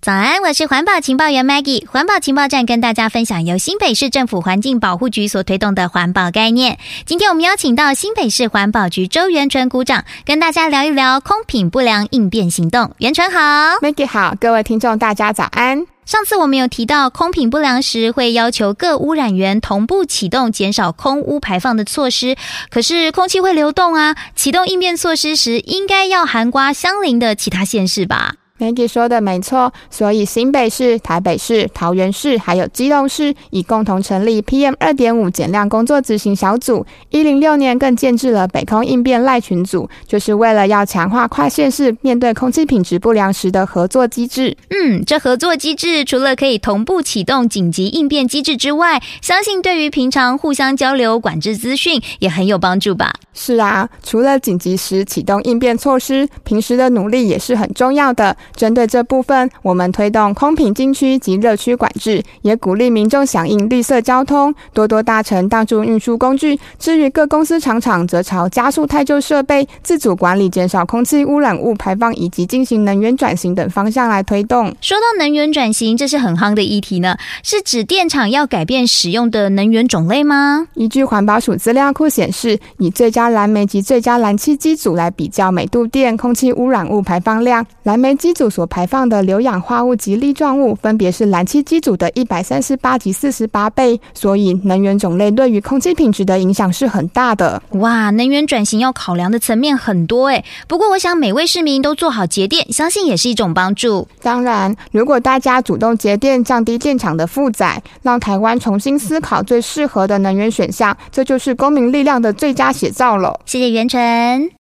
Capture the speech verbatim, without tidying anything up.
早安，我是环保情报员 Maggie。环保情报站跟大家分享由新北市政府环境保护局所推动的环保概念。今天我们邀请到新北市环保局周元纯股长，跟大家聊一聊空品不良应变行动。元纯好。 Maggie 好，各位听众大家早安。 上次我们有提到空品不良时会要求各污染源同步启动减少空污排放的措施，可是空气会流动啊，启动应变措施时应该要涵盖相邻的其他县市吧。 Maggie 说的没错，所以新北市、台北市、桃园市还有基隆市已共同成立 P M 二点五 减量工作执行小组，一零六年更建制了北空应变赖群组，就是为了要强化跨县市面对空气品质不良时的合作机制。 嗯，这合作机制除了可以同步启动紧急应变机制之外，相信对于平常互相交流管制资讯也很有帮助吧。 是啊，除了紧急时启动应变措施，平时的努力也是很重要的。针对这部分，我们推动空品禁区及热区管制，也鼓励民众响应绿色交通，多多搭乘大众运输工具。至于各公司厂厂，则朝加速汰旧设备、自主管理、减少空气污染物排放以及进行能源转型等方向来推动。 说到能源转型，这是很夯的议题呢，是指电厂要改变使用的能源种类吗？ 依据环保署资料库显示，以最佳燃煤及最佳燃气机组来比较每度电空气污染物排放量，燃煤机组所排放的硫氧化物及粒状物分别是燃气机组的一百三十八及四十八倍，所以能源种类对于空气品质的影响是很大的。 哇，能源转型要考量的层面很多耶，不过我想每位市民都做好节电，相信也是一种帮助。 当然，如果大家主动节电，降低电厂的负载，让台湾重新思考最适合的能源选项，这就是公民力量的最佳写照了。 谢谢元纯。